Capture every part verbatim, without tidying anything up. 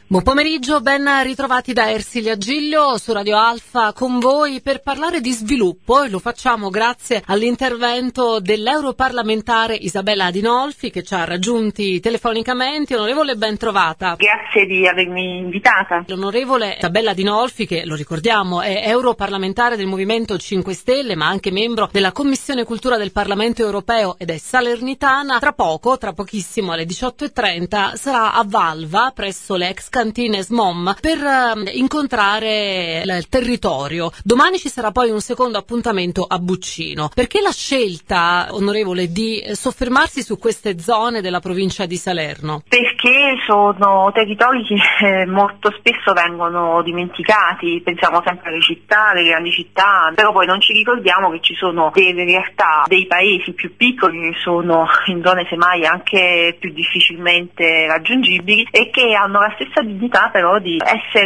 Buon pomeriggio, ben ritrovati da Ersilia Giglio su Radio Alfa con voi per parlare di sviluppo, e lo facciamo grazie all'intervento dell'europarlamentare Isabella Adinolfi, che ci ha raggiunti telefonicamente. Onorevole, ben trovata. Grazie di avermi invitata. L'onorevole Isabella Adinolfi, che lo ricordiamo è europarlamentare del Movimento cinque Stelle, ma anche membro della Commissione Cultura del Parlamento Europeo ed è salernitana. Tra poco, tra pochissimo alle diciotto e trenta, sarà a Valva presso le ex cantine S M O M per uh, incontrare il territorio. Domani ci sarà poi un secondo appuntamento a Buccino. Perché la scelta, onorevole, di soffermarsi su queste zone della provincia di Salerno? Perché sono territori che eh, molto spesso vengono dimenticati. Pensiamo sempre alle città, alle grandi città, però poi non ci ricordiamo che ci sono delle realtà, dei paesi più piccoli che sono in zone semmai anche più difficilmente raggiungibili e che hanno la stessa dignità però di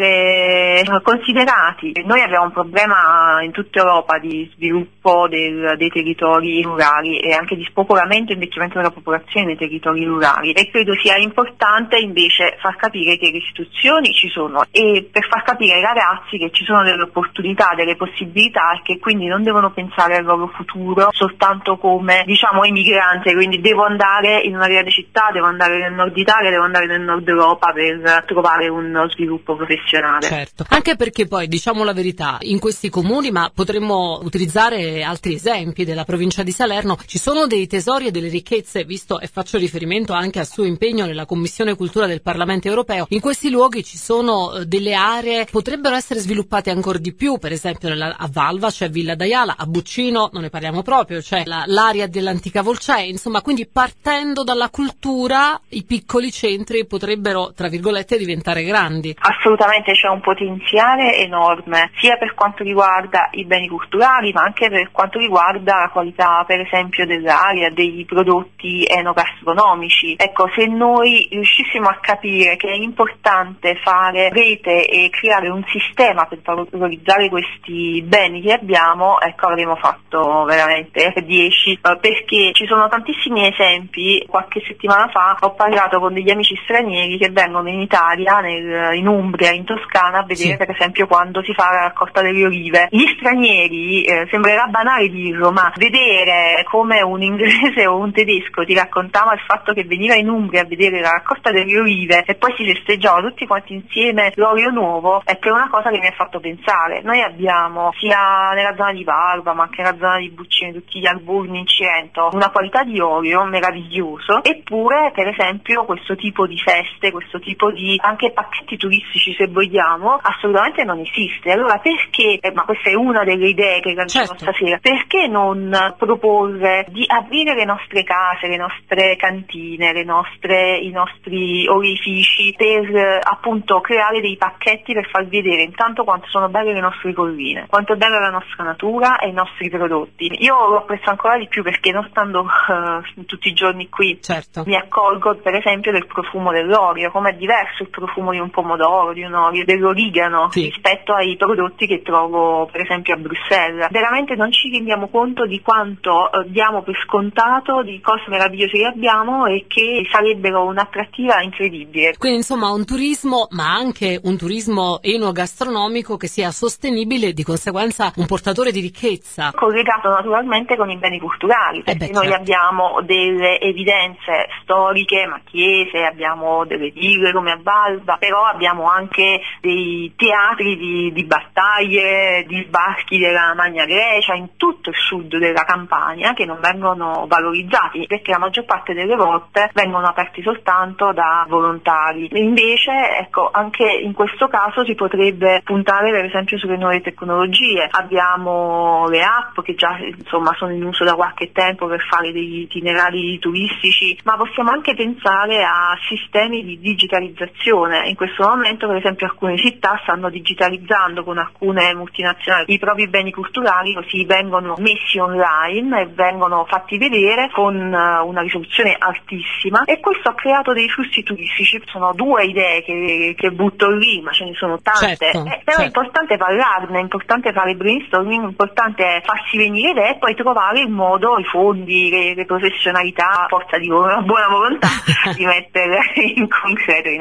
essere considerati. Noi abbiamo un problema in tutta Europa di sviluppo del, dei territori rurali e anche di spopolamento e invecchiamento della popolazione nei territori rurali, e credo sia importante invece far capire che le istituzioni ci sono e per far capire ai ragazzi che ci sono delle opportunità, delle possibilità e che quindi non devono pensare al loro futuro soltanto come, diciamo, emigranti, quindi devo andare in una grande città, devo andare nel nord Italia, devo andare nel nord Europa per trovare uno sviluppo professionale. Certo, anche perché poi, diciamo la verità, in questi comuni, ma potremmo utilizzare altri esempi della provincia di Salerno, ci sono dei tesori e delle ricchezze, visto e faccio riferimento anche al suo impegno nella Commissione Cultura del Parlamento Europeo. In questi luoghi ci sono eh, delle aree che potrebbero essere sviluppate ancora di più, per esempio nella, a Valva c'è Villa d'Aiala, a Buccino non ne parliamo proprio, c'è la, l'area dell'antica Volcea, insomma, quindi partendo dalla cultura i piccoli centri potrebbero, tra virgolette, diventare grandi. Assolutamente c'è un potenziale enorme, sia per quanto riguarda i beni culturali, ma anche per quanto riguarda la qualità, per esempio, dell'aria, dei prodotti enogastronomici. Ecco, se noi riuscissimo a capire che è importante fare rete e creare un sistema per valorizzare questi beni che abbiamo, ecco, avremo fatto veramente dieci, perché ci sono tantissimi esempi. Qualche settimana fa ho parlato con degli amici stranieri che vengono in Italia, nel, in Umbria, in Toscana, a vedere sì. per esempio quando si fa la raccolta delle olive. Gli stranieri, eh, sembrerà banale dirlo, ma vedere come un inglese o un tedesco ti raccontava il fatto che veniva in Umbria a vedere la raccolta delle olive e poi si festeggiava tutti quanti insieme l'olio nuovo, è che è una cosa che mi ha fatto pensare. Noi abbiamo sia nella zona di Valva ma anche nella zona di Buccino, tutti gli alburni in Cilento, una qualità di olio meraviglioso, eppure per esempio questo tipo di feste, questo tipo di anche pacchetti turistici, se vogliamo, assolutamente non esiste. Allora perché, eh, ma questa è una delle idee che lanciamo certo. stasera, perché non proporre di aprire le nostre case, le nostre cantine, le nostre, i nostri orefici per eh, appunto creare dei pacchetti per far vedere intanto quanto sono belle le nostre colline, quanto è bella la nostra natura e i nostri prodotti. Io lo apprezzo ancora di più perché non stando uh, tutti i giorni qui certo. mi accorgo per esempio del profumo dell'olio, come è diverso il profumo di un pomodoro, di un olio, dell'origano sì. rispetto ai prodotti che trovo per esempio a Bruxelles. Veramente non ci rendiamo conto di quanto uh, diamo per scontato di cose meravigliose che abbiamo e che sarebbero un'attrattiva incredibile. Quindi insomma un turismo, ma anche un turismo enogastronomico che sia sostenibile e di conseguenza un portatore di ricchezza. Collegato naturalmente con i beni culturali, perché eh beh, noi certo. abbiamo delle evidenze storiche, ma chiese, abbiamo delle ville come a Valva, però abbiamo anche dei teatri di, di battaglie, di sbarchi della Magna Grecia in tutto il sud della Campania che non vengono valorizzati perché la maggior parte delle volte vengono aperti soltanto da volontari. Invece, ecco, anche in questo caso si potrebbe puntare per esempio sulle nuove tecnologie. Abbiamo le app che già insomma sono in uso da qualche tempo per fare degli itinerari turistici, ma possiamo anche pensare a sistemi di digitalizzazione. In questo momento per esempio alcune città stanno digitalizzando con alcune multinazionali i propri beni culturali, così vengono messi online e vengono fatti vedere con una risoluzione altissima, e questo ha creato dei flussi turistici. Sono due idee che, che butto lì, ma ce ne sono tante, certo, eh, però certo. è importante parlarne, è importante fare brainstorming, è importante farsi venire idee e poi trovare il modo, i fondi, le, le professionalità, forza di buona volontà di mettere in concreto in atto. E allora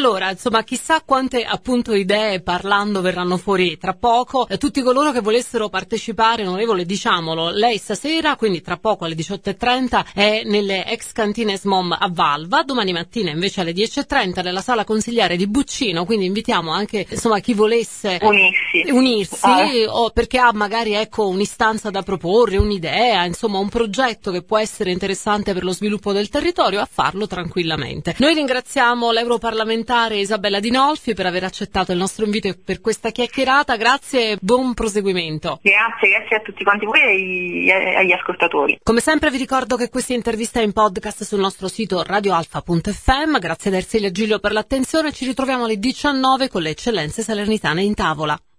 allora, insomma, chissà quante appunto idee parlando verranno fuori tra poco. Eh, tutti coloro che volessero partecipare, onorevole, diciamolo, lei stasera, quindi tra poco alle diciotto e trenta, è nelle ex cantine S M O M a Valva, domani mattina invece alle dieci e trenta nella sala consigliare di Buccino, quindi invitiamo anche, insomma, chi volesse unirsi, unirsi eh. o perché ha magari, ecco, un'istanza da proporre, un'idea, insomma, un progetto che può essere interessante per lo sviluppo del territorio, a farlo tranquillamente. Noi ringraziamo l'europarlamentare Isabella Dinolfi per aver accettato il nostro invito e per questa chiacchierata. Grazie e buon proseguimento. Grazie, grazie a tutti quanti voi e agli ascoltatori. Come sempre vi ricordo che questa intervista è in podcast sul nostro sito radioalfa punto effe emme. Grazie ad Ersilia Giglio per l'attenzione. Ci ritroviamo alle diciannove con le eccellenze salernitane in tavola.